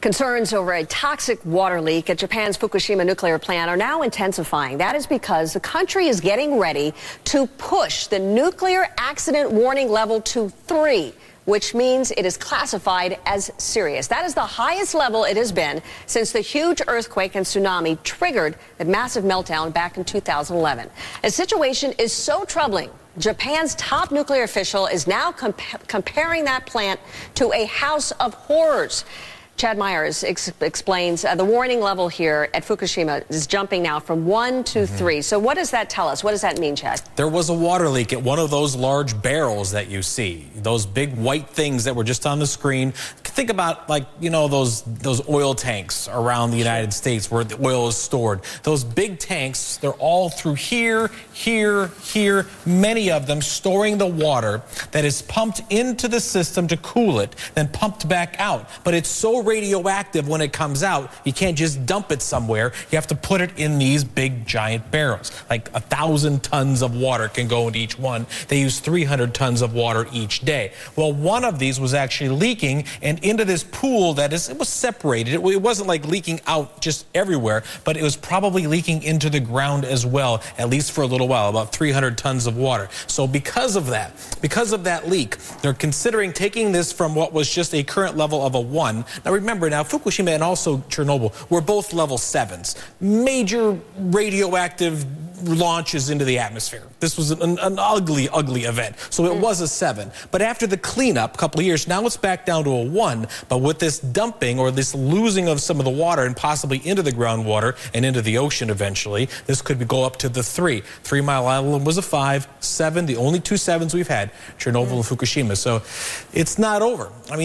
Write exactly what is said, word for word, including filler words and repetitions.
Concerns over a toxic water leak at Japan's Fukushima nuclear plant are now intensifying. That is because the country is getting ready to push the nuclear accident warning level to three, which means it is classified as serious. That is the highest level it has been since the huge earthquake and tsunami triggered the massive meltdown back in two thousand eleven. The situation is so troubling, Japan's top nuclear official is now comp comparing that plant to a house of horrors. Chad Myers ex explains uh, the warning level here at Fukushima is jumping now from one to mm-hmm. three. So what does that tell us? What does that mean, Chad? There was a water leak at one of those large barrels that you see, those big white things that were just on the screen. Think about, like, you know, those those oil tanks around the United States where the oil is stored. Those big tanks, they're all through here, here, here, many of them storing the water that is pumped into the system to cool it, then pumped back out. But it's so radioactive when it comes out, you can't just dump it somewhere. You have to put it in these big giant barrels. Like a thousand tons of water can go into each one. They use three hundred tons of water each day. Well, one of these was actually leaking and into this pool that is, it was separated. It, it wasn't like leaking out just everywhere, but it was probably leaking into the ground as well, at least for a little while, about three hundred tons of water. So because of that, because of that leak, they're considering taking this from what was just a current level of a one. Now remember, now Fukushima and also Chernobyl were both level sevens, major radioactive launches into the atmosphere. This was an, an ugly, ugly event. So it mm. was a seven. But after the cleanup, a couple of years, now it's back down to a one. But with this dumping or this losing of some of the water and possibly into the groundwater and into the ocean eventually, this could go up to the three. Three Mile Island was a five, seven, the only two sevens we've had, Chernobyl mm. and Fukushima. So it's not over. I mean,